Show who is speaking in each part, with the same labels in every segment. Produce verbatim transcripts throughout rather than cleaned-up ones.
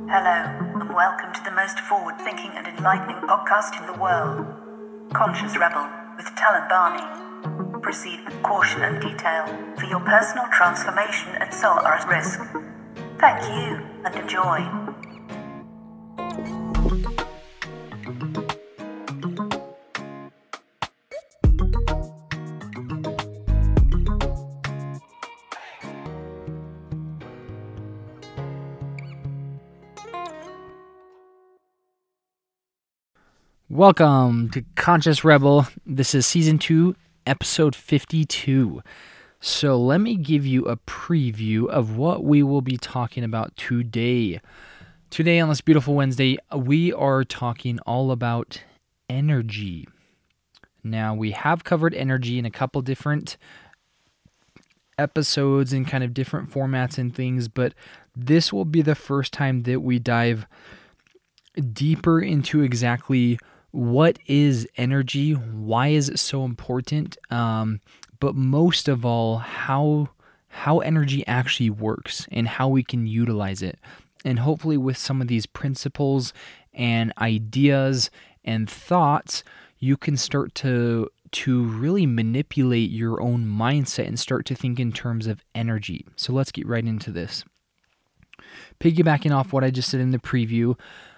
Speaker 1: Hello, and welcome to the most forward-thinking and enlightening podcast in the world, Conscious Rebel with Talon Barney. Proceed with caution and detail, for your personal transformation and soul are at risk. Thank you, and enjoy.
Speaker 2: Welcome to Conscious Rebel. This is Season two, Episode fifty-two. So let me give you a preview of what we will be talking about today. Today on this beautiful Wednesday, we are talking all about energy. Now, we have covered energy in a couple different episodes and kind of different formats and things, but this will be the first time that we dive deeper into exactly what is energy, why is it so important, um, but most of all, how how energy actually works and how we can utilize it. And hopefully with some of these principles and ideas and thoughts, you can start to to really manipulate your own mindset and start to think in terms of energy. So let's get right into this. Piggybacking off what I just said in the preview,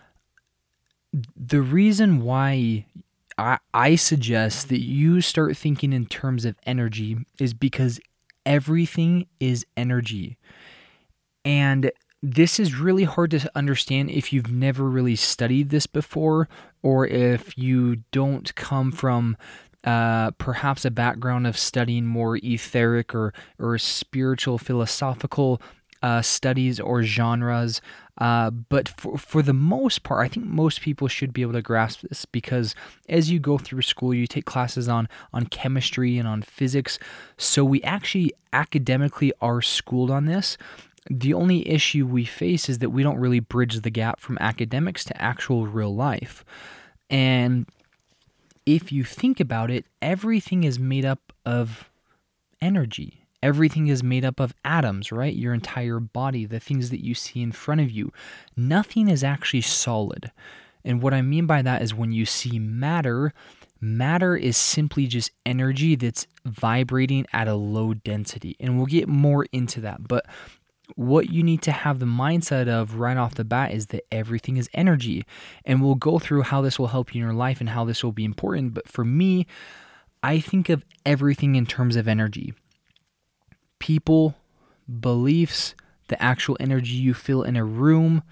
Speaker 2: the reason why I, I suggest that you start thinking in terms of energy is because everything is energy. And this is really hard to understand if you've never really studied this before, or if you don't come from uh, perhaps a background of studying more etheric or, or spiritual philosophical uh, studies or genres. Uh, but for, for the most part, I think most people should be able to grasp this, because as you go through school, you take classes on, on chemistry and on physics. So we actually academically are schooled on this. The only issue we face is that we don't really bridge the gap from academics to actual real life. And if you think about it, everything is made up of energy. Everything is made up of atoms, right? Your entire body, the things that you see in front of you. Nothing is actually solid. And what I mean by that is when you see matter, matter is simply just energy that's vibrating at a low density. And we'll get more into that. But what you need to have the mindset of right off the bat is that everything is energy. And we'll go through how this will help you in your life and how this will be important. But for me, I think of everything in terms of energy. People, beliefs, the actual energy you feel in a room,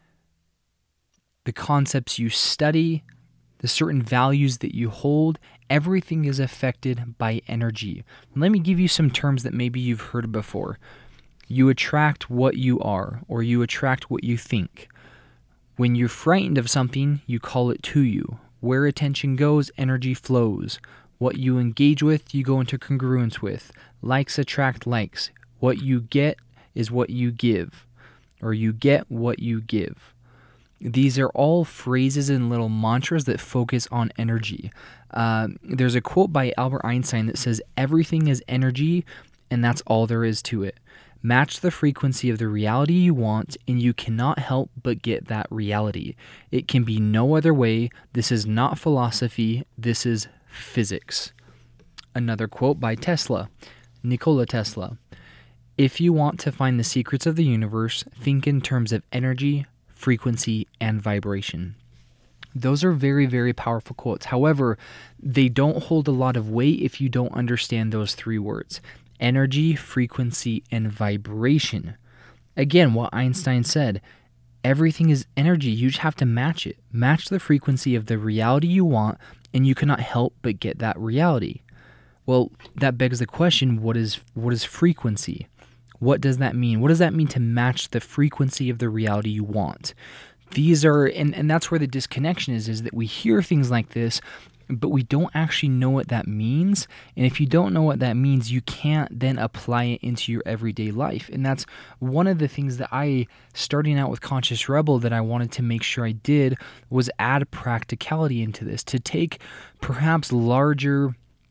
Speaker 2: the concepts you study, the certain values that you hold, everything is affected by energy. Let me give you some terms that maybe you've heard before. You attract what you are, or you attract what you think. When you're frightened of something, you call it to you. Where attention goes, energy flows. What you engage with, you go into congruence with. Likes attract likes. What you get is what you give, or you get what you give. These are all phrases and little mantras that focus on energy. Uh, there's a quote by Albert Einstein that says, "Everything is energy, and that's all there is to it. Match the frequency of the reality you want, and you cannot help but get that reality. It can be no other way. This is not philosophy. This is physics." Another quote by Tesla, Nikola Tesla. "If you want to find the secrets of the universe, think in terms of energy, frequency, and vibration." Those are very, very powerful quotes. However, they don't hold a lot of weight if you don't understand those three words: energy, frequency, and vibration. Again, what Einstein said, everything is energy. You just have to match it. Match the frequency of the reality you want, and you cannot help but get that reality. Well, that begs the question, what is what is frequency? What does that mean? What does that mean to match the frequency of the reality you want? These are, and, and that's where the disconnection is, is that we hear things like this, but we don't actually know what that means. And if you don't know what that means, you can't then apply it into your everyday life. And that's one of the things that I, starting out with Conscious Rebel, that I wanted to make sure I did, was add practicality into this, to take perhaps larger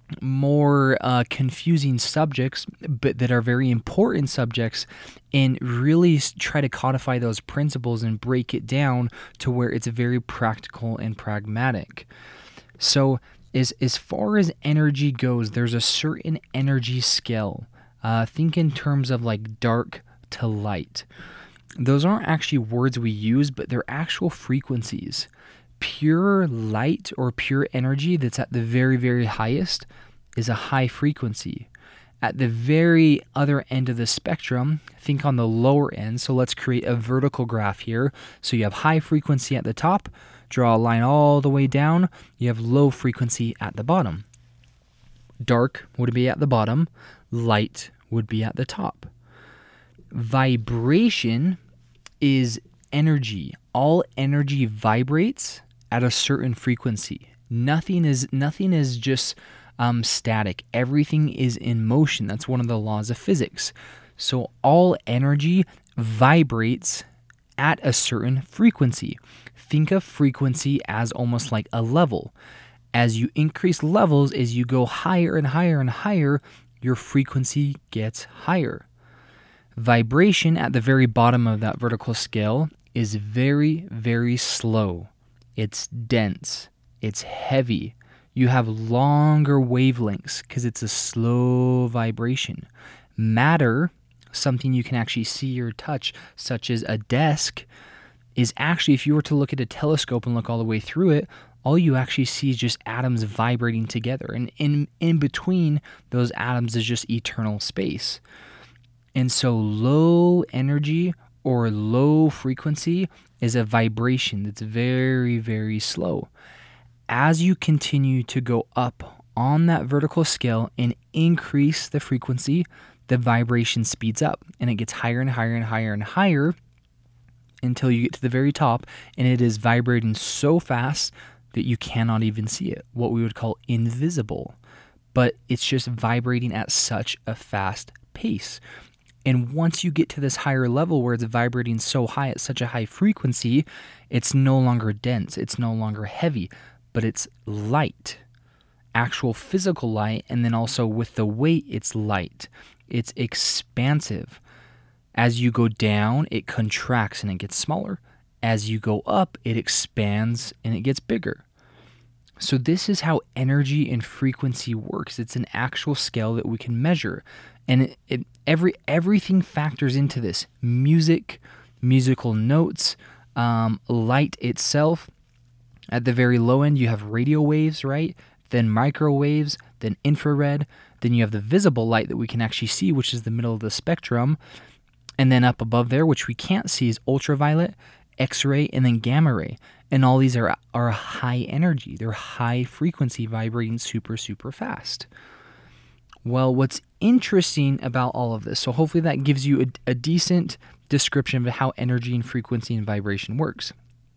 Speaker 2: more uh, confusing subjects, but that are very important subjects, and really try to codify those principles and break it down to where it's very practical and pragmatic. So as, as far as energy goes, there's a certain energy scale. Uh, think in terms of like dark to light. Those aren't actually words we use, but they're actual frequencies. Pure light or pure energy that's at the very, very highest is a high frequency. At the very other end of the spectrum, think on the lower end. So let's create a vertical graph here. So you have high frequency at the top, draw a line all the way down. You have low frequency at the bottom. Dark would be at the bottom, light would be at the top. Vibration is energy. All energy vibrates at a certain frequency. Nothing is nothing is just um, static. Everything is in motion. That's one of the laws of physics. So all energy vibrates at a certain frequency. Think of frequency as almost like a level. As you increase levels, as you go higher and higher and higher, your frequency gets higher. Vibration at the very bottom of that vertical scale is very, very slow. It's dense. It's heavy. You have longer wavelengths because it's a slow vibration. Matter, something you can actually see or touch, such as a desk, is actually, if you were to look at a telescope and look all the way through it, all you actually see is just atoms vibrating together. And in, in between those atoms is just eternal space. And so low energy or low frequency is a vibration that's very, very slow. As you continue to go up on that vertical scale and increase the frequency, the vibration speeds up and it gets higher and higher and higher and higher until you get to the very top, and it is vibrating so fast that you cannot even see it, what we would call invisible. But it's just vibrating at such a fast pace. And once you get to this higher level where it's vibrating so high at such a high frequency, it's no longer dense, it's no longer heavy, but it's light, actual physical light, and then also with the weight, it's light. It's expansive. As you go down, it contracts and it gets smaller. As you go up, it expands and it gets bigger. So this is how energy and frequency works. It's an actual scale that we can measure. And it, it, every everything factors into this. Music, musical notes, um, light itself. At the very low end, you have radio waves, right? Then microwaves, then infrared. Then you have the visible light that we can actually see, which is the middle of the spectrum. And then up above there, which we can't see, is ultraviolet, X-ray, and then gamma ray. And all these are, are high energy. They're high frequency, vibrating super, super fast. Well, what's interesting about all of this, so hopefully that gives you a, a decent description of how energy and frequency and vibration works.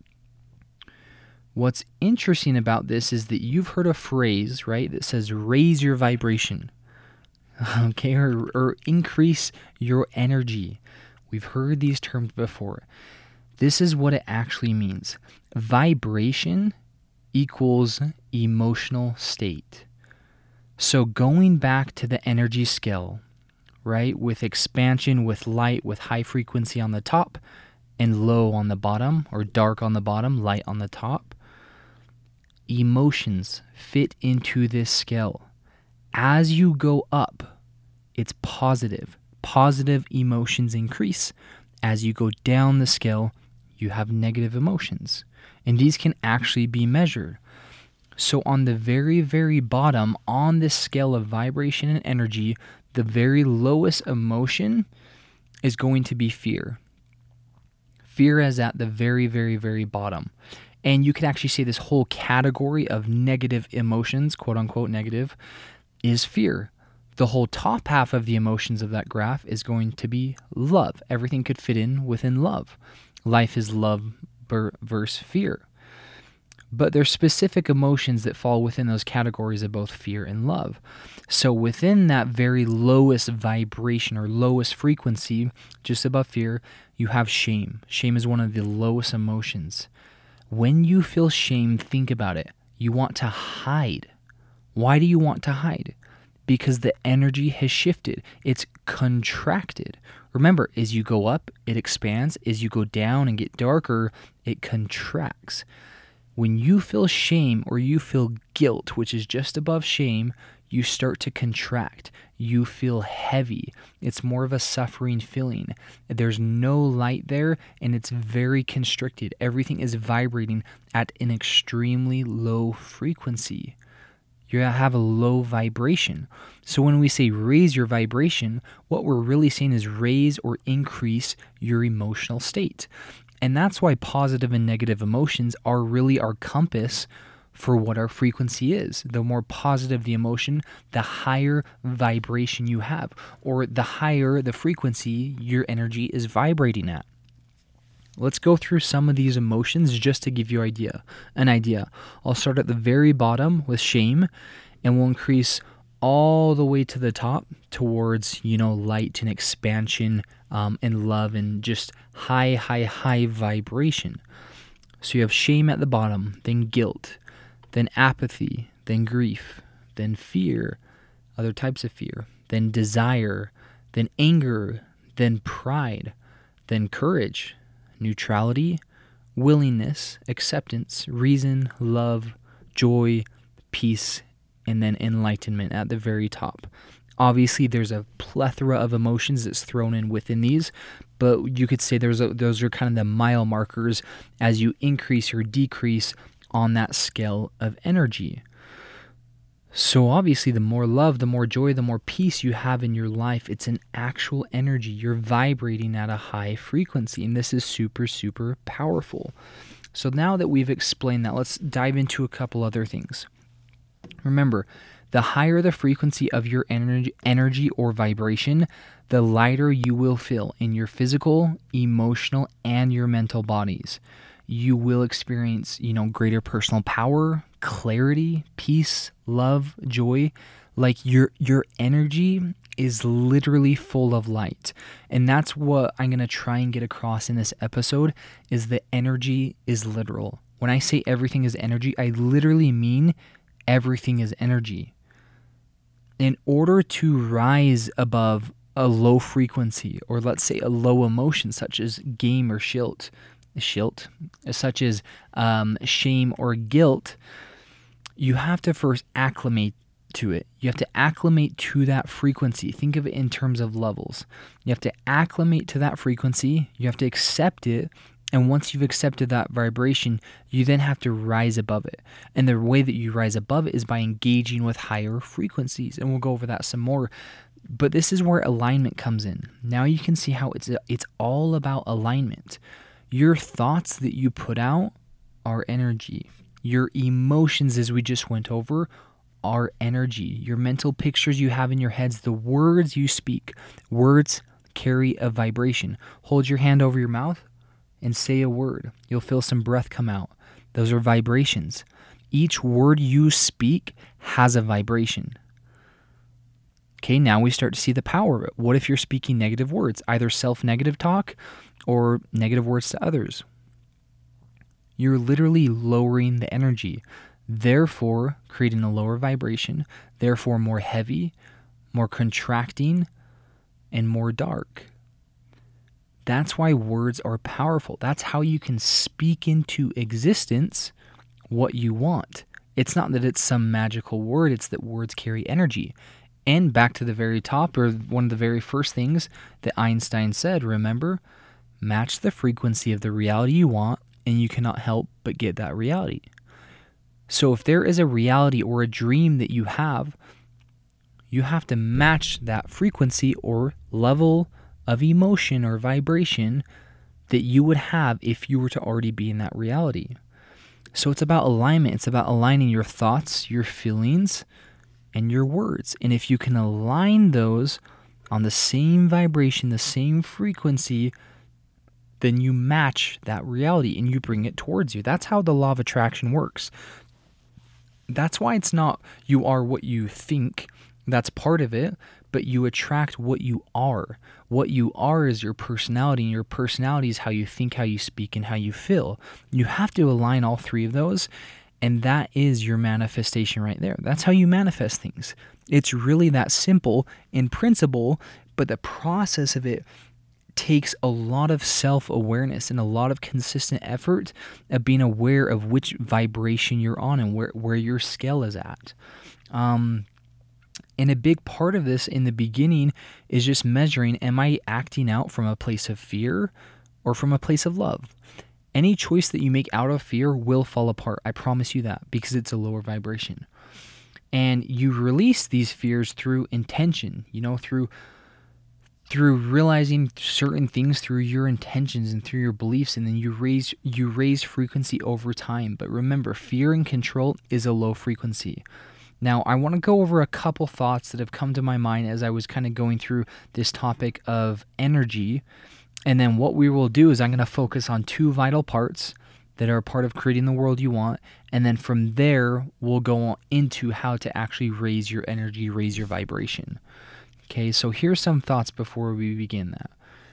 Speaker 2: What's interesting about this is that you've heard a phrase, right, that says raise your vibration, okay, or, or increase your energy. We've heard these terms before. This is what it actually means. Vibration equals emotional state. So going back to the energy scale, right, with expansion, with light, with high frequency on the top and low on the bottom, or dark on the bottom, light on the top, emotions fit into this scale. As you go up, it's positive. Positive emotions increase. As you go down the scale, you have negative emotions. And these can actually be measured. So on the very, very bottom, on this scale of vibration and energy, the very lowest emotion is going to be fear. Fear is at the very, very, very bottom. And you can actually say this whole category of negative emotions, quote unquote negative, is fear. The whole top half of the emotions of that graph is going to be love. Everything could fit in within love. Life is love versus fear. But there's specific emotions that fall within those categories of both fear and love. So within that very lowest vibration or lowest frequency, just above fear, you have shame. Shame is one of the lowest emotions. When you feel shame, think about it. You want to hide. Why do you want to hide? Because the energy has shifted. It's contracted. Remember, as you go up, it expands. As you go down and get darker, it contracts. When you feel shame or you feel guilt, which is just above shame, you start to contract. You feel heavy. It's more of a suffering feeling. There's no light there, and it's very constricted. Everything is vibrating at an extremely low frequency. You have a low vibration. So when we say raise your vibration, what we're really saying is raise or increase your emotional state. And that's why positive and negative emotions are really our compass for what our frequency is. The more positive the emotion, the higher vibration you have, or the higher the frequency your energy is vibrating at. Let's go through some of these emotions just to give you idea, an idea. I'll start at the very bottom with shame, and we'll increase all the way to the top towards, you know, light and expansion um, and love and just high, high, high vibration. So you have shame at the bottom, then guilt, then apathy, then grief, then fear, other types of fear, then desire, then anger, then pride, then courage, neutrality, willingness, acceptance, reason, love, joy, peace, and then enlightenment at the very top. Obviously, there's a plethora of emotions that's thrown in within these, but you could say there's a, those are kind of the mile markers as you increase or decrease on that scale of energy. So obviously, the more love, the more joy, the more peace you have in your life, it's an actual energy. You're vibrating at a high frequency, and this is super, super powerful. So now that we've explained that, let's dive into a couple other things. Remember, the higher the frequency of your energy, energy or vibration, the lighter you will feel in your physical, emotional, and your mental bodies. You will experience, you know, greater personal power, clarity, peace, love, joy. Like your your energy is literally full of light. And that's what I'm going to try and get across in this episode is that energy is literal. When I say everything is energy, I literally mean everything is energy. In order to rise above a low frequency, or let's say a low emotion such as game or shilt, shilt, such as um, shame or guilt, you have to first acclimate to it. You have to acclimate to that frequency. Think of it in terms of levels. You have to acclimate to that frequency. You have to accept it. And once you've accepted that vibration, you then have to rise above it. And the way that you rise above it is by engaging with higher frequencies. And we'll go over that some more. But this is where alignment comes in. Now you can see how it's it's all about alignment. Your thoughts that you put out are energy. Your emotions, as we just went over, are energy. Your mental pictures you have in your heads, the words you speak, words carry a vibration. Hold your hand over your mouth and say a word. You'll feel some breath come out. Those are vibrations. Each word you speak has a vibration. Okay, now we start to see the power of it. What if you're speaking negative words, either self-negative talk or negative words to others? You're literally lowering the energy, therefore creating a lower vibration, therefore more heavy, more contracting, and more dark. That's why words are powerful. That's how you can speak into existence what you want. It's not that it's some magical word, it's that words carry energy. And back to the very top, or one of the very first things that Einstein said, remember, match the frequency of the reality you want, and you cannot help but get that reality. So if there is a reality or a dream that you have, you have to match that frequency or level of emotion or vibration that you would have if you were to already be in that reality. So it's about alignment. It's about aligning your thoughts, your feelings, and your words. And if you can align those on the same vibration, the same frequency, then you match that reality and you bring it towards you. That's how the law of attraction works. That's why it's not you are what you think. That's part of it, but you attract what you are. What you are is your personality, and your personality is how you think, how you speak, and how you feel. You have to align all three of those, And that is your manifestation right there. That's how you manifest things. It's really that simple in principle, but the process of it takes a lot of self-awareness and a lot of consistent effort of being aware of which vibration you're on and where, where your scale is at. Um, and a big part of this in the beginning is just measuring, am I acting out from a place of fear or from a place of love? Any choice that you make out of fear will fall apart. I promise you that, because it's a lower vibration. And you release these fears through intention, you know, through through realizing certain things through your intentions and through your beliefs, and then you raise you raise frequency over time. But remember, fear and control is a low frequency. Now, I want to go over a couple thoughts that have come to my mind as I was kind of going through this topic of energy. And then what we will do is I'm going to focus on two vital parts that are a part of creating the world you want. And then from there, we'll go into how to actually raise your energy, raise your vibration. Okay, so here's some thoughts before we begin that.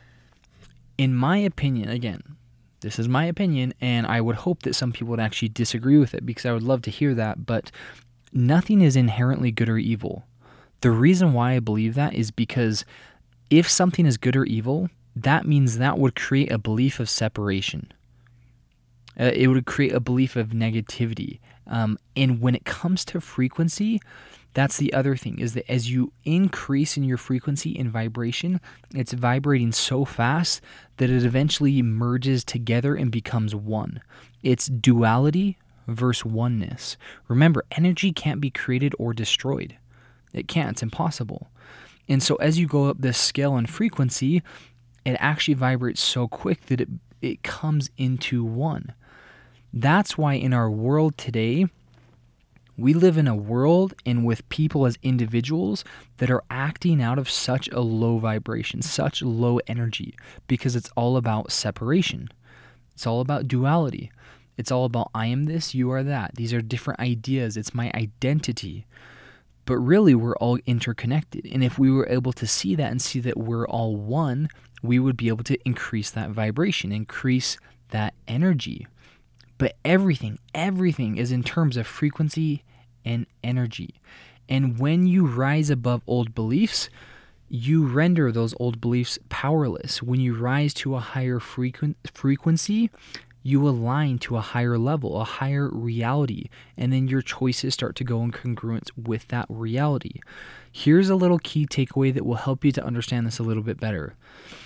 Speaker 2: In my opinion, again, this is my opinion, and I would hope that some people would actually disagree with it, because I would love to hear that, but nothing is inherently good or evil. The reason why I believe that is because if something is good or evil, that means that would create a belief of separation. Uh, it would create a belief of negativity. Um, and when it comes to frequency, that's the other thing, is that as you increase in your frequency and vibration, it's vibrating so fast that it eventually merges together and becomes one. It's duality versus oneness. Remember, energy can't be created or destroyed. It can't. It's impossible. And so as you go up this scale and frequency, it actually vibrates so quick that it, it comes into one. That's why in our world today, we live in a world and with people as individuals that are acting out of such a low vibration, such low energy, because it's all about separation. It's all about duality. It's all about I am this, you are that. These are different ideas. It's my identity. But really, we're all interconnected. And if we were able to see that and see that we're all one, we would be able to increase that vibration, increase that energy. But everything, everything is in terms of frequency and energy. And when you rise above old beliefs, you render those old beliefs powerless. When you rise to a higher frequen- frequency, you align to a higher level, a higher reality, and then your choices start to go in congruence with that reality. Here's a little key takeaway that will help you to understand this a little bit better.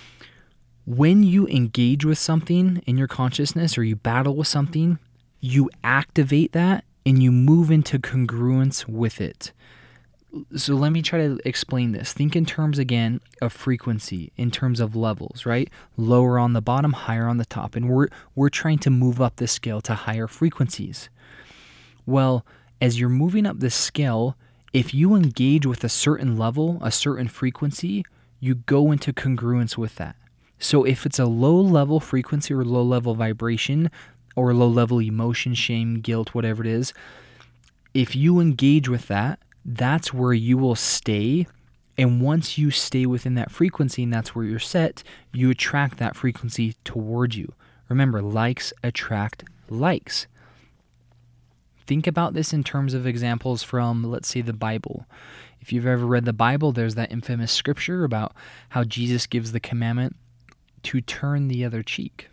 Speaker 2: When you engage with something in your consciousness or you battle with something, you activate that and you move into congruence with it. So let me try to explain this. Think in terms, again, of frequency, in terms of levels, right? Lower on the bottom, higher on the top. And we're we're trying to move up this scale to higher frequencies. Well, as you're moving up this scale, if you engage with a certain level, a certain frequency, you go into congruence with that. So if it's a low-level frequency or low-level vibration or low-level emotion, shame, guilt, whatever it is, if you engage with that, that's where you will stay. And once you stay within that frequency and that's where you're set, you attract that frequency towards you. Remember, likes attract likes. Think about this in terms of examples from, let's say, the Bible. If you've ever read the Bible, there's that infamous scripture about how Jesus gives the commandment to turn the other cheek.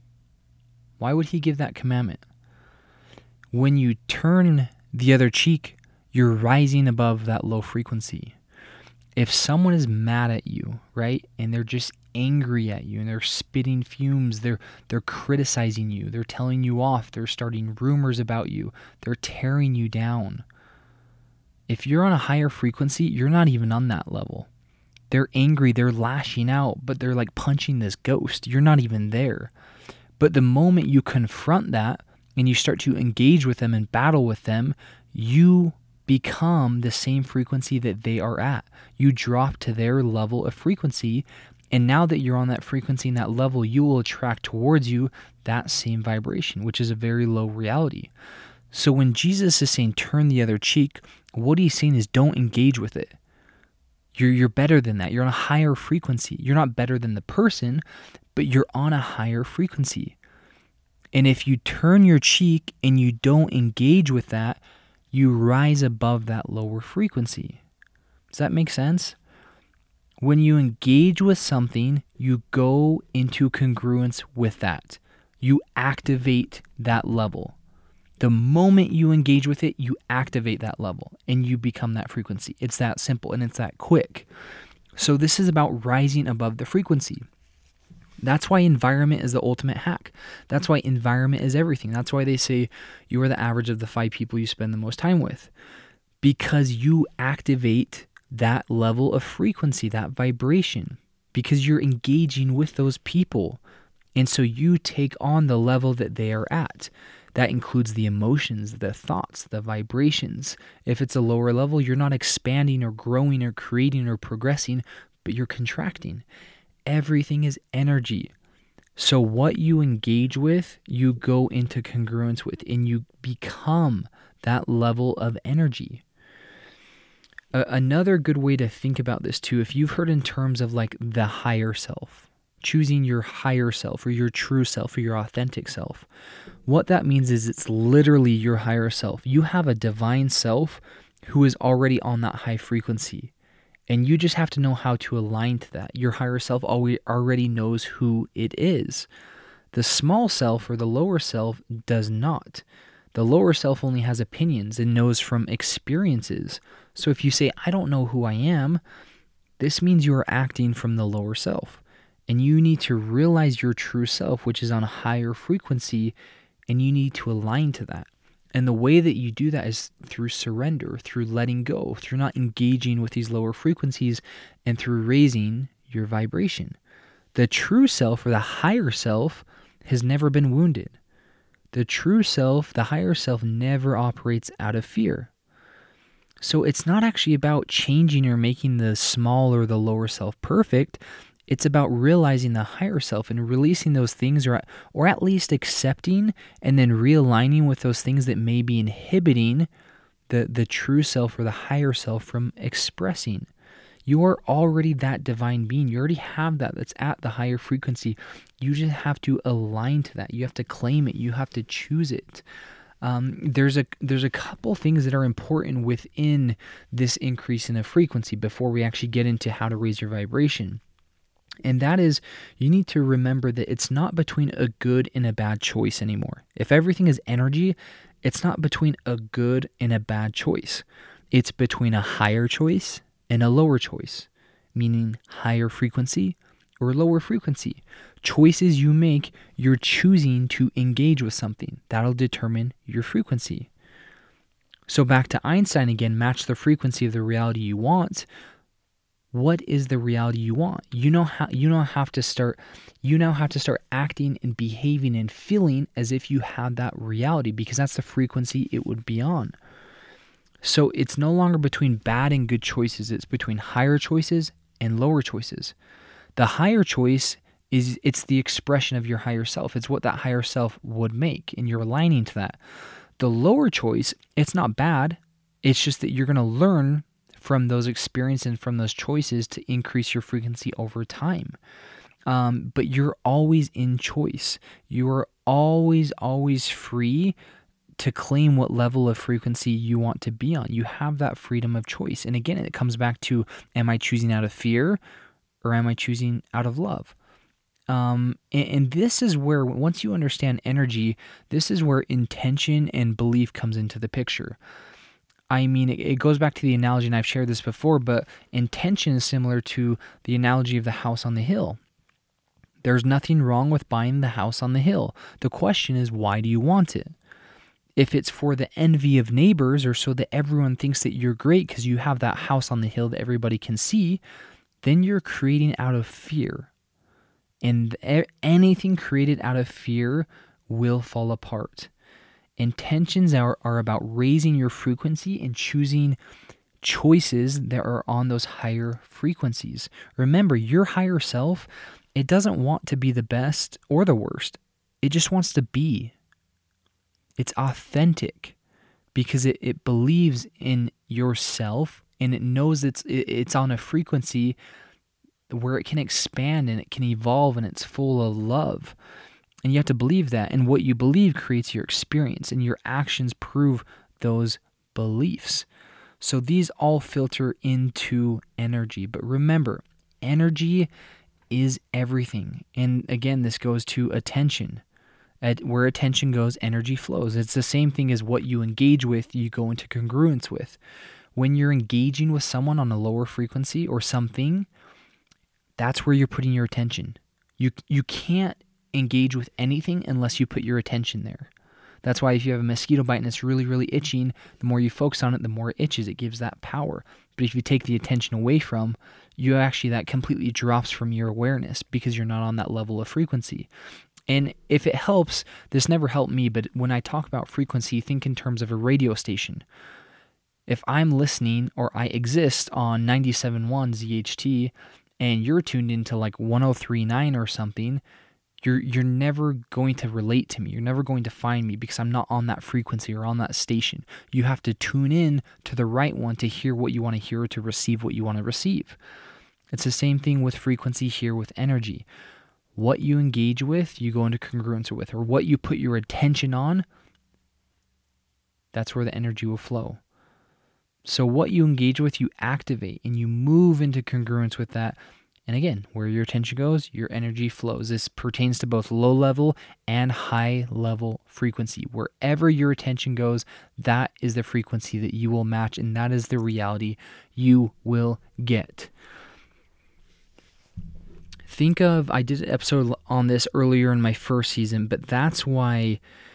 Speaker 2: Why would he give that commandment? When you turn the other cheek, you're rising above that low frequency. If someone is mad at you, right, and they're just angry at you and they're spitting fumes, they're they're criticizing you, they're telling you off, they're starting rumors about you, they're tearing you down. If you're on a higher frequency, you're not even on that level. They're angry, they're lashing out, but they're like punching this ghost. You're not even there. But the moment you confront that and you start to engage with them and battle with them, you become the same frequency that they are at. You drop to their level of frequency, and now that you're on that frequency and that level, you will attract towards you that same vibration, which is a very low reality. So when Jesus is saying turn the other cheek, what he's saying is don't engage with it. You're, you're better than that. You're on a higher frequency. You're not better than the person, but you're on a higher frequency. And if you turn your cheek and you don't engage with that, you rise above that lower frequency. Does that make sense? When you engage with something, you go into congruence with that. You activate that level. The moment you engage with it, you activate that level and you become that frequency. It's that simple and it's that quick. So this is about rising above the frequency. That's why environment is the ultimate hack. That's why environment is everything. That's why they say you are the average of the five people you spend the most time with. Because you activate that level of frequency, that vibration. Because you're engaging with those people. And so you take on the level that they are at. That includes the emotions, the thoughts, the vibrations. If it's a lower level, you're not expanding or growing or creating or progressing, but you're contracting. Everything is energy. So what you engage with, you go into congruence with, and you become that level of energy. Uh, another good way to think about this too, if you've heard in terms of like the higher self, choosing your higher self or your true self or your authentic self, what that means is it's literally your higher self. You have a divine self who is already on that high frequency. And you just have to know how to align to that. Your higher self already knows who it is. The small self or the lower self does not. The lower self only has opinions and knows from experiences. So if you say, I don't know who I am, this means you are acting from the lower self. And you need to realize your true self, which is on a higher frequency, and you need to align to that. And the way that you do that is through surrender, through letting go, through not engaging with these lower frequencies, and through raising your vibration. The true self or the higher self has never been wounded. The true self, the higher self, never operates out of fear. So it's not actually about changing or making the small or the lower self perfect. It's about realizing the higher self and releasing those things, or, or at least accepting and then realigning with those things that may be inhibiting the, the true self or the higher self from expressing. You are already that divine being. You already have that. That's at the higher frequency. You just have to align to that. You have to claim it. You have to choose it. Um, there's a there's a couple things that are important within this increase in the frequency before we actually get into how to raise your vibration. And that is, you need to remember that it's not between a good and a bad choice anymore. If everything is energy, it's not between a good and a bad choice. It's between a higher choice and a lower choice, meaning higher frequency or lower frequency. Choices you make, you're choosing to engage with something. That'll determine your frequency. So back to Einstein again, match the frequency of the reality you want. What is the reality you want? You know how you now have to start you now have to start acting and behaving and feeling as if you had that reality, because that's the frequency it would be on. So it's no longer between bad and good choices, it's between higher choices and lower choices. The higher choice is it's the expression of your higher self. It's what that higher self would make, and you're aligning to that. The lower choice, it's not bad. It's just that you're going to learn from those experiences and from those choices to increase your frequency over time. Um, but you're always in choice. You are always, always free to claim what level of frequency you want to be on. You have that freedom of choice. And again, it comes back to, am I choosing out of fear or am I choosing out of love? Um, and, and this is where, once you understand energy, this is where intention and belief comes into the picture. I mean, it, it goes back to the analogy, and I've shared this before, but intention is similar to the analogy of the house on the hill. There's nothing wrong with buying the house on the hill. The question is, why do you want it? If it's for the envy of neighbors or so that everyone thinks that you're great because you have that house on the hill that everybody can see, then you're creating out of fear. And anything created out of fear will fall apart. Intentions are, are about raising your frequency and choosing choices that are on those higher frequencies. Remember, your higher self, it doesn't want to be the best or the worst. It just wants to be. It's authentic because it, it believes in yourself, and it knows it's it, it's on a frequency where it can expand and it can evolve, and it's full of love. And you have to believe that. And what you believe creates your experience, and your actions prove those beliefs. So these all filter into energy. But remember, energy is everything. And again, this goes to attention. At where attention goes, energy flows. It's the same thing as what you engage with, you go into congruence with. When you're engaging with someone on a lower frequency or something, that's where you're putting your attention. You you can't engage with anything unless you put your attention there. That's why if you have a mosquito bite and it's really, really itching, the more you focus on it, the more it itches. It gives that power. But if you take the attention away from, you actually, that completely drops from your awareness because you're not on that level of frequency. And if it helps, this never helped me, but when I talk about frequency, think in terms of a radio station. If I'm listening or I exist on ninety-seven point one Z H T and you're tuned into like one oh three point nine or something, you're you're never going to relate to me. You're never going to find me because I'm not on that frequency or on that station. You have to tune in to the right one to hear what you want to hear, to receive what you want to receive. It's the same thing with frequency here with energy. What you engage with, you go into congruence with, or what you put your attention on, that's where the energy will flow. So what you engage with, you activate and you move into congruence with that. And again, where your attention goes, your energy flows. This pertains to both low level and high level frequency. Wherever your attention goes, that is the frequency that you will match, and that is the reality you will get. Think of, I did an episode on this earlier in my first season, but that's why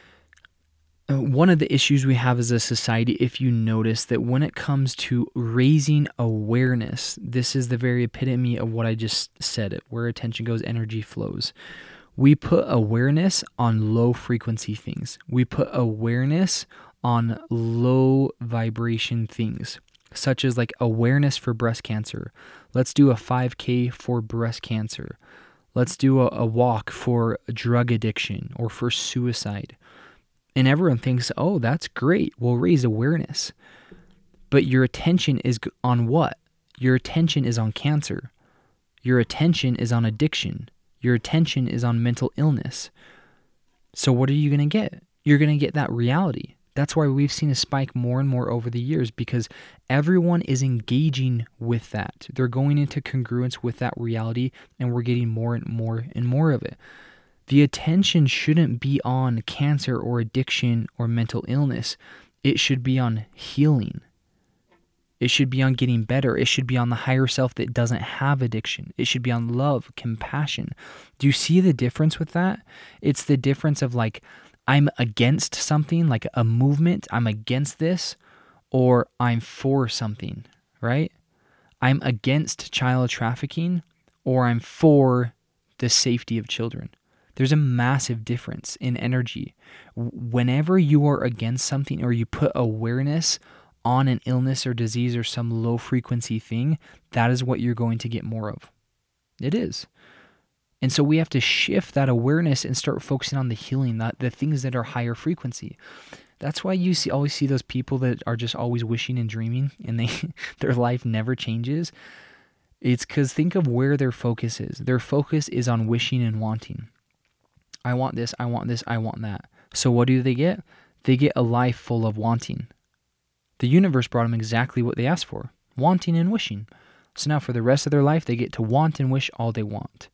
Speaker 2: one of the issues we have as a society, if you notice, that when it comes to raising awareness, this is the very epitome of what I just said, it, where attention goes, energy flows. We put awareness on low frequency things. We put awareness on low vibration things, such as like awareness for breast cancer. Let's do a five K for breast cancer. Let's do a, a walk for drug addiction or for suicide. And everyone thinks, oh, that's great. We'll raise awareness. But your attention is on what? Your attention is on cancer. Your attention is on addiction. Your attention is on mental illness. So what are you going to get? You're going to get that reality. That's why we've seen a spike more and more over the years, because everyone is engaging with that. They're going into congruence with that reality, and we're getting more and more and more of it. The attention shouldn't be on cancer or addiction or mental illness. It should be on healing. It should be on getting better. It should be on the higher self that doesn't have addiction. It should be on love, compassion. Do you see the difference with that? It's the difference of like, I'm against something, like a movement, I'm against this, or I'm for something, right? I'm against child trafficking, or I'm for the safety of children. There's a massive difference in energy. Whenever you are against something or you put awareness on an illness or disease or some low frequency thing, that is what you're going to get more of. It is. And so we have to shift that awareness and start focusing on the healing, the, the things that are higher frequency. That's why you see always see those people that are just always wishing and dreaming and they their life never changes. It's because think of where their focus is. Their focus is on wishing and wanting. I want this, I want this, I want that. So what do they get? They get a life full of wanting. The universe brought them exactly what they asked for, wanting and wishing. So now for the rest of their life, they get to want and wish all they want.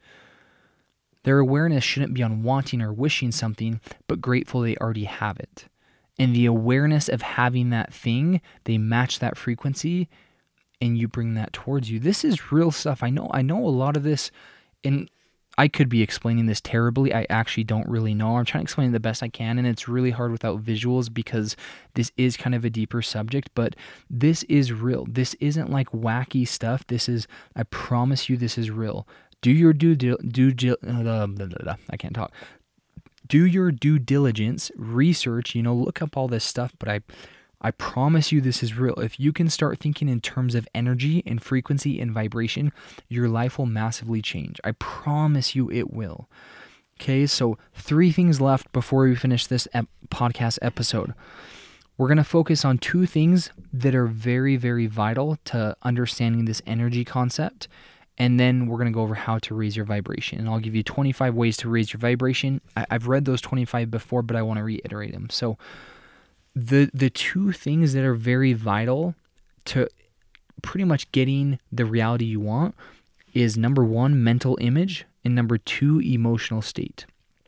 Speaker 2: Their awareness shouldn't be on wanting or wishing something, but grateful they already have it. And the awareness of having that thing, they match that frequency, and you bring that towards you. This is real stuff. I know, I know a lot of this, and I could be explaining this terribly. I actually don't really know. I'm trying to explain it the best I can, and it's really hard without visuals because this is kind of a deeper subject, but this is real. This isn't like wacky stuff. This is, I promise you, this is real. Do your due, due, due uh, blah, blah, blah, I can't talk. Do your due diligence, research, you know, look up all this stuff, but I I promise you this is real. If you can start thinking in terms of energy and frequency and vibration, your life will massively change. I promise you it will. Okay, so three things left before we finish this ep- podcast episode. We're going to focus on two things that are very, very vital to understanding this energy concept. And then we're going to go over how to raise your vibration. And I'll give you twenty-five ways to raise your vibration. I, I've read those twenty-five before, but I want to reiterate them. So the the two things that are very vital to pretty much getting the reality you want is number one, mental image, and number two, emotional state.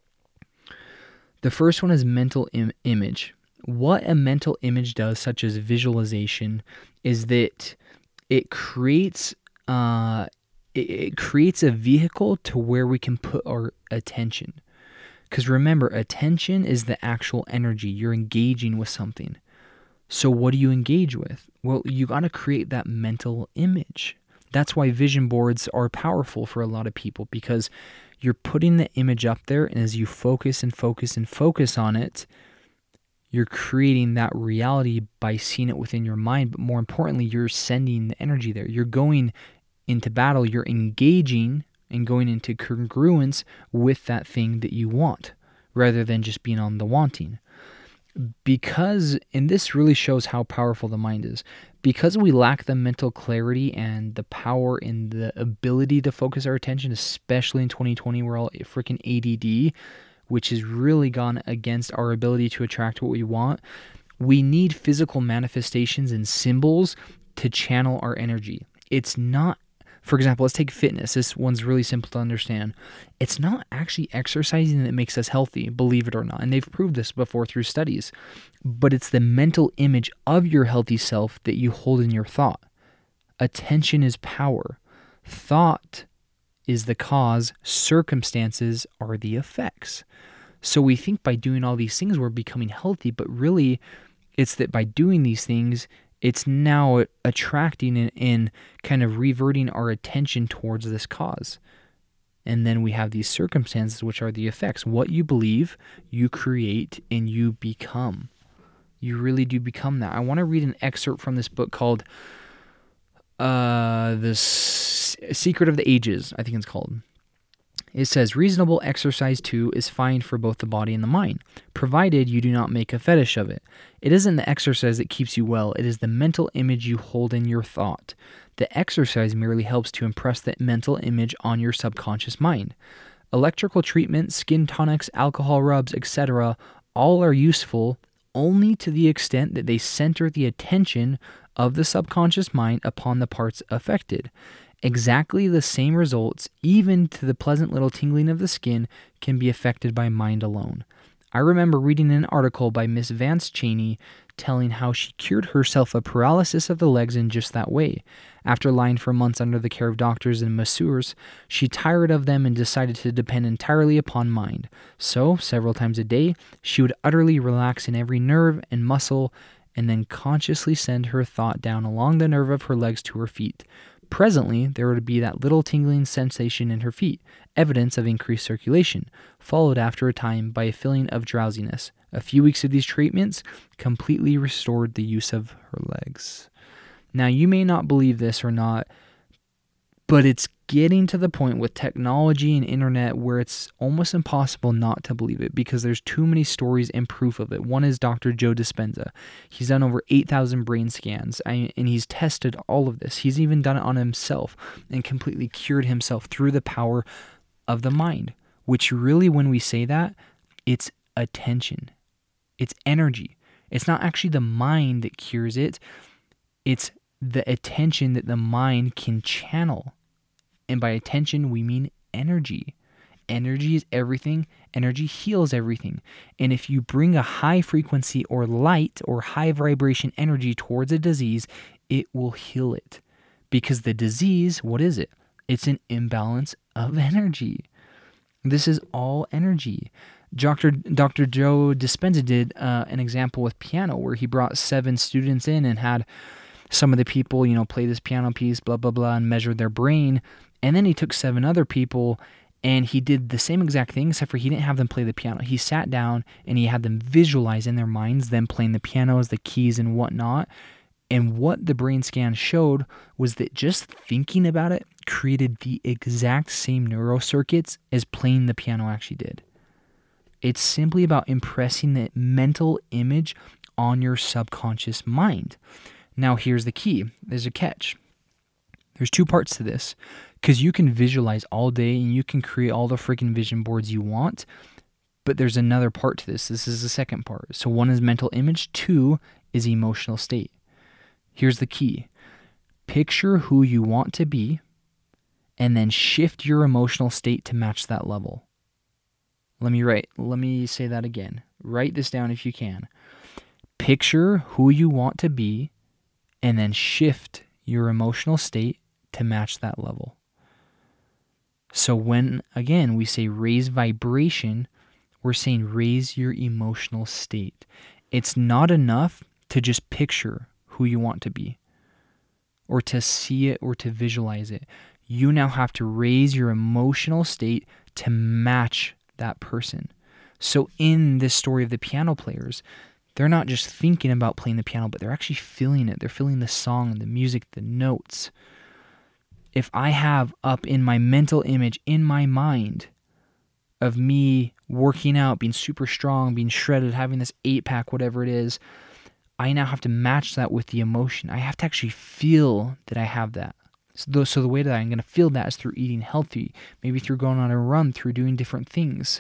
Speaker 2: The first one is mental im- image. What a mental image does, such as visualization, is that it creates uh, it, it creates a vehicle to where we can put our attention. Because remember, attention is the actual energy. You're engaging with something. So what do you engage with? Well, you got to create that mental image. That's why vision boards are powerful for a lot of people, because you're putting the image up there, and as you focus and focus and focus on it, you're creating that reality by seeing it within your mind. But more importantly, you're sending the energy there. You're going into battle. You're engaging and going into congruence with that thing that you want, rather than just being on the wanting. Because, and this really shows how powerful the mind is, because we lack the mental clarity and the power and the ability to focus our attention, especially in twenty twenty, we're all freaking A D D, which has really gone against our ability to attract what we want. We need physical manifestations and symbols to channel our energy. It's not, for example, let's take fitness. This one's really simple to understand. It's not actually exercising that makes us healthy, believe it or not. And they've proved this before through studies. But it's the mental image of your healthy self that you hold in your thought. Attention is power. Thought is the cause. Circumstances are the effects. So we think by doing all these things we're becoming healthy, but really it's that by doing these things, it's now attracting and, and kind of reverting our attention towards this cause. And then we have these circumstances, which are the effects. What you believe, you create, and you become. You really do become that. I want to read an excerpt from this book called uh, The S- Secret of the Ages, I think it's called. It says, reasonable exercise too is fine for both the body and the mind, provided you do not make a fetish of it. It isn't the exercise that keeps you well, it is the mental image you hold in your thought. The exercise merely helps to impress that mental image on your subconscious mind. Electrical treatment, skin tonics, alcohol rubs, et cetera, all are useful only to the extent that they center the attention of the subconscious mind upon the parts affected. Exactly the same results, even to the pleasant little tingling of the skin, can be affected by mind alone. I remember reading an article by Miss Vance Cheney telling how she cured herself of paralysis of the legs in just that way. After lying for months under the care of doctors and masseurs, she tired of them and decided to depend entirely upon mind. So, several times a day, she would utterly relax in every nerve and muscle, and then consciously send her thought down along the nerve of her legs to her feet. Presently, there would be that little tingling sensation in her feet, evidence of increased circulation, followed after a time by a feeling of drowsiness. A few weeks of these treatments completely restored the use of her legs. Now, you may not believe this or not, but it's getting to the point with technology and internet where it's almost impossible not to believe it, because there's too many stories and proof of it. One is Doctor Joe Dispenza. He's done over eight thousand brain scans, and he's tested all of this. He's even done it on himself and completely cured himself through the power of the mind, which really, when we say that, it's attention. It's energy. It's not actually the mind that cures it. It's the attention that the mind can channel. And by attention, we mean energy. Energy is everything. Energy heals everything. And if you bring a high frequency or light or high vibration energy towards a disease, it will heal it. Because the disease, what is it? It's an imbalance of energy. This is all energy. Doctor Doctor Joe Dispenza did uh, an example with piano where he brought seven students in and had some of the people, you know, play this piano piece, blah, blah, blah, and measured their brain. And then he took seven other people and he did the same exact thing, except for he didn't have them play the piano. He sat down and he had them visualize in their minds them playing the pianos, the keys, and whatnot. And what the brain scan showed was that just thinking about it created the exact same neurocircuits as playing the piano actually did. It's simply about impressing the mental image on your subconscious mind. Now, here's the key. There's a catch. There's two parts to this, because you can visualize all day and you can create all the freaking vision boards you want, but there's another part to this. This is the second part. So one is mental image, two is emotional state. Here's the key. Picture who you want to be and then shift your emotional state to match that level. Let me write, let me say that again. Write this down if you can. Picture who you want to be and then shift your emotional state to match that level. So when, again, we say raise vibration, we're saying raise your emotional state. It's not enough to just picture who you want to be or to see it or to visualize it. You now have to raise your emotional state to match that person. So in this story of the piano players, they're not just thinking about playing the piano, but they're actually feeling it. They're feeling the song, the music, the notes. If I have up in my mental image, in my mind, of me working out, being super strong, being shredded, having this eight-pack, whatever it is, I now have to match that with the emotion. I have to actually feel that I have that. So the, so the way that I'm going to feel that is through eating healthy, maybe through going on a run, through doing different things.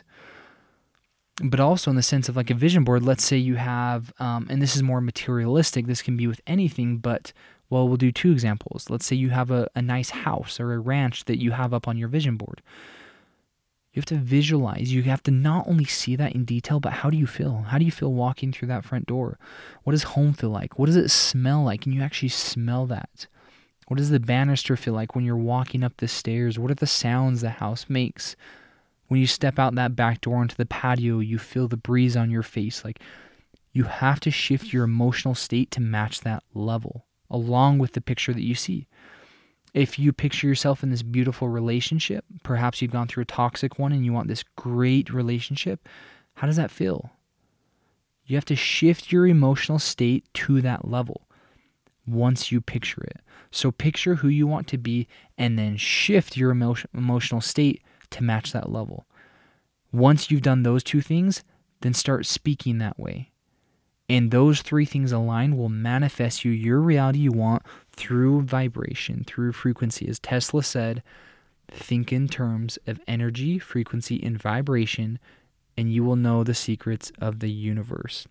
Speaker 2: But also in the sense of like a vision board, let's say you have, um, and this is more materialistic, this can be with anything, but, well, we'll do two examples. Let's say you have a, a nice house or a ranch that you have up on your vision board. You have to visualize. You have to not only see that in detail, but how do you feel? How do you feel walking through that front door? What does home feel like? What does it smell like? Can you actually smell that? What does the banister feel like when you're walking up the stairs? What are the sounds the house makes? When you step out that back door onto the patio, you feel the breeze on your face. Like, you have to shift your emotional state to match that level, along with the picture that you see. If you picture yourself in this beautiful relationship, perhaps you've gone through a toxic one and you want this great relationship, how does that feel? You have to shift your emotional state to that level once you picture it. So picture who you want to be and then shift your emo- emotional state to match that level. Once you've done those two things, then start speaking that way. And those three things aligned will manifest you your reality you want through vibration, through frequency. As Tesla said, think in terms of energy, frequency, and vibration, and you will know the secrets of the universe.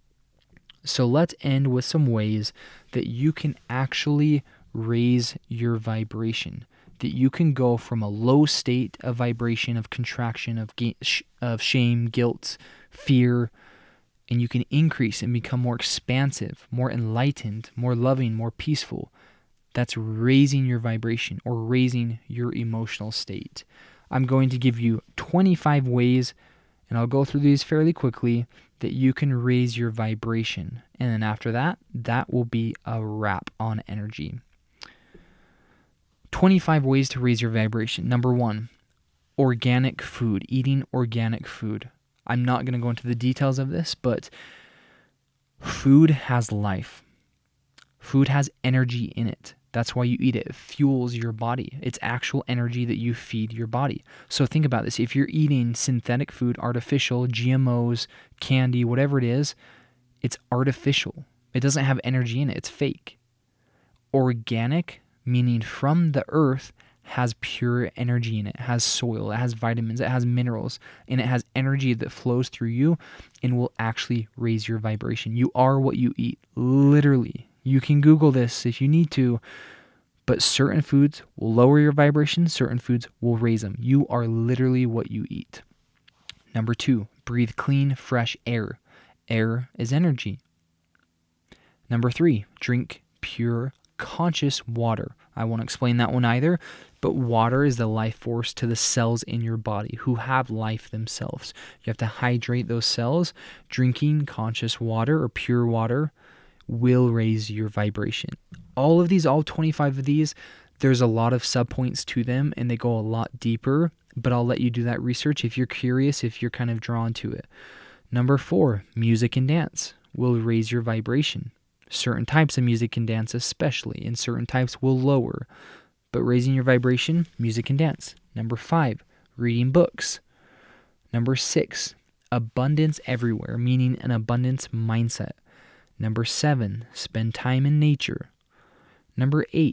Speaker 2: So let's end with some ways that you can actually raise your vibration, that you can go from a low state of vibration, of contraction, of ga- sh- of shame, guilt, fear, and you can increase and become more expansive, more enlightened, more loving, more peaceful. That's raising your vibration or raising your emotional state. I'm going to give you twenty-five ways, and I'll go through these fairly quickly, that you can raise your vibration. And then after that, that will be a wrap on energy. twenty-five ways to raise your vibration. Number one, organic food, eating organic food. I'm not going to go into the details of this, but food has life. Food has energy in it. That's why you eat it. It fuels your body. It's actual energy that you feed your body. So think about this. If you're eating synthetic food, artificial, G M Os, candy, whatever it is, it's artificial. It doesn't have energy in it. It's fake. Organic, meaning from the earth, has pure energy in it. It has soil, it has vitamins, it has minerals, and it has energy that flows through you and will actually raise your vibration. You are what you eat, literally. You can Google this if you need to, but certain foods will lower your vibration, certain foods will raise them. You are literally what you eat. Number two, breathe clean, fresh air. Air is energy. Number three, drink pure, conscious water. I won't explain that one either, but water is the life force to the cells in your body who have life themselves. You have to hydrate those cells. Drinking conscious water or pure water will raise your vibration. All of these, all twenty-five of these, there's a lot of subpoints to them and they go a lot deeper, but I'll let you do that research if you're curious, if you're kind of drawn to it. Number four, music and dance will raise your vibration. Certain types of music and dance especially, and certain types will lower. But raising your vibration, music and dance. Number five, reading books. Number six, abundance everywhere, meaning an abundance mindset. Number seven, spend time in nature. Number eight,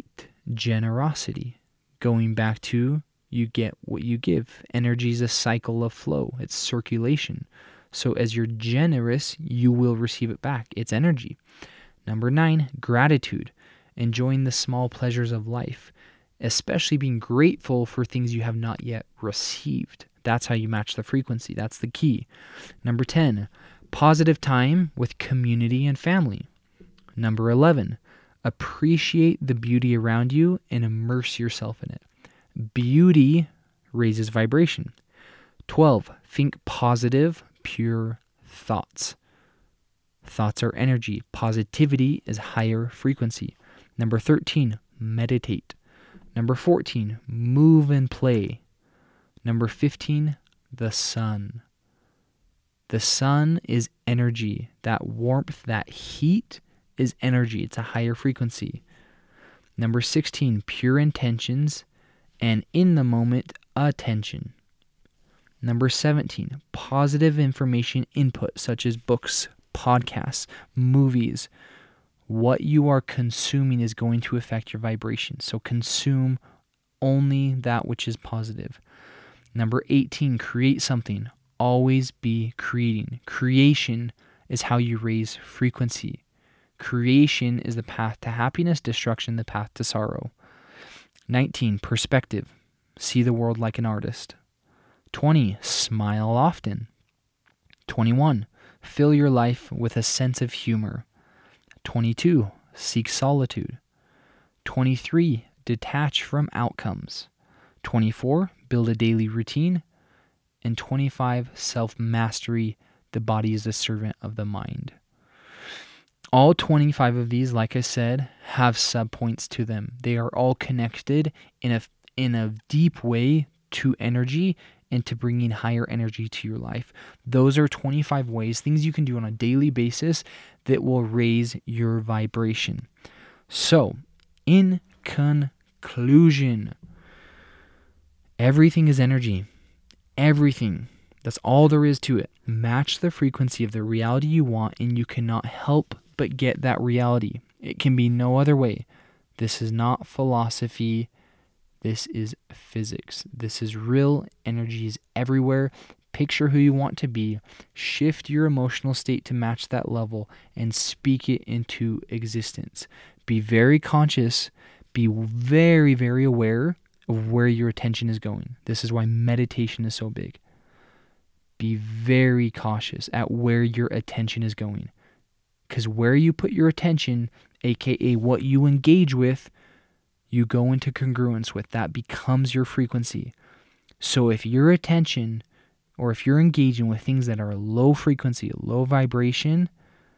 Speaker 2: generosity. Going back to you get what you give. Energy is a cycle of flow. It's circulation. So as you're generous, you will receive it back. It's energy. Number nine, gratitude. Enjoying the small pleasures of life, especially being grateful for things you have not yet received. That's how you match the frequency. That's the key. Number ten, positive time with community and family. Number eleven, appreciate the beauty around you and immerse yourself in it. Beauty raises vibration. twelve, think positive, pure thoughts. Thoughts are energy. Positivity is higher frequency. Number thirteen, meditate. Number fourteen, move and play. Number fifteen, the sun. The sun is energy. That warmth, that heat is energy. It's a higher frequency. Number sixteen, pure intentions and in the moment attention. Number seventeen, positive information input such as books, podcasts, movies. What you are consuming is going to affect your vibration. So consume only that which is positive. Number eighteen, create something. Always be creating. Creation is how you raise frequency. Creation is the path to happiness, destruction, the path to sorrow. nineteen, perspective. See the world like an artist. twenty, smile often. twenty-one, fill your life with a sense of humor. twenty-two, seek solitude. twenty-three, detach from outcomes. twenty-four, build a daily routine. And twenty-five, self-mastery. The body is the servant of the mind. All twenty-five of these, like I said, have subpoints to them. They are all connected in a, in a deep way to energy and to bringing higher energy to your life. Those are twenty-five ways, things you can do on a daily basis that will raise your vibration. So, in conclusion, everything is energy. Everything. That's all there is to it. Match the frequency of the reality you want, and you cannot help but get that reality. It can be no other way. This is not philosophy. This is physics. This is real. Energy is everywhere. Picture who you want to be. Shift your emotional state to match that level and speak it into existence. Be very conscious. Be very, very aware of where your attention is going. This is why meditation is so big. Be very cautious at where your attention is going. Because where you put your attention, aka what you engage with, you go into congruence with. That becomes your frequency. So if your attention, or if you're engaging with things that are low frequency, low vibration,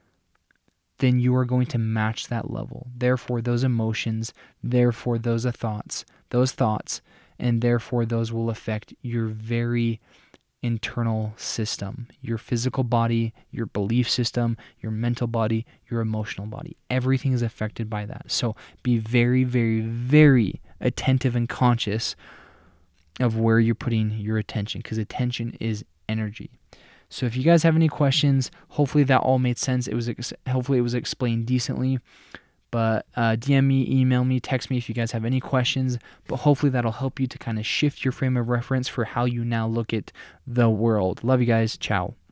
Speaker 2: then you are going to match that level. Therefore, those emotions, therefore, those thoughts, those thoughts, and therefore, those will affect your very internal system, your physical body, your belief system, your mental body, your emotional body. Everything is affected by that. So be very, very, very attentive and conscious of where you're putting your attention, because attention is energy. So if you guys have any questions, hopefully that all made sense. It was ex- hopefully it was explained decently. But uh, D M me, email me, text me if you guys have any questions. But hopefully that'll help you to kind of shift your frame of reference for how you now look at the world. Love you guys. Ciao.